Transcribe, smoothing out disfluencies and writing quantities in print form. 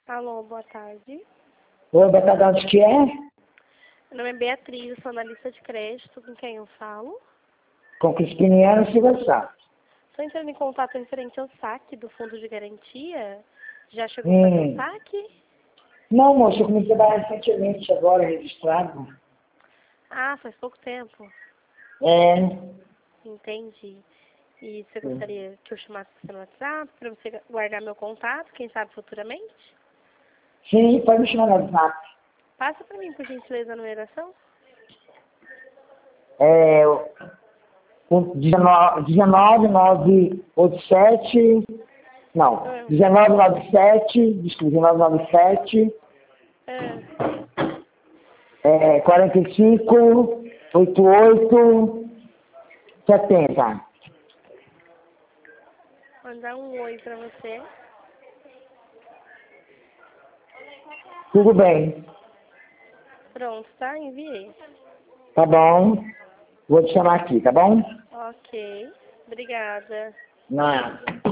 Alô, boa tarde. Oi, boa tarde, onde que é? Meu nome é Beatriz, eu sou analista de crédito, com quem eu falo. Com Crispiniano Silva Sá. Estou entrando em contato referente ao saque do fundo de garantia. Já chegou a fazer o saque? Não, moço, eu comecei a trabalhar recentemente, agora registrado. Ah, faz pouco tempo. É. Entendi. E você gostaria que eu chamasse você no WhatsApp para você guardar meu contato, quem sabe futuramente? Sim, pode me chamar no WhatsApp. Passa para mim, por gentileza, a numeração. É, o 19987. Não, Ah, 1997, desculpa, 1997, ah. 45, 88, 70. Mandar um oi para você. Tudo bem. Pronto, tá? Enviei. Tá bom. Vou te chamar aqui, tá bom? Ok. Obrigada. Não.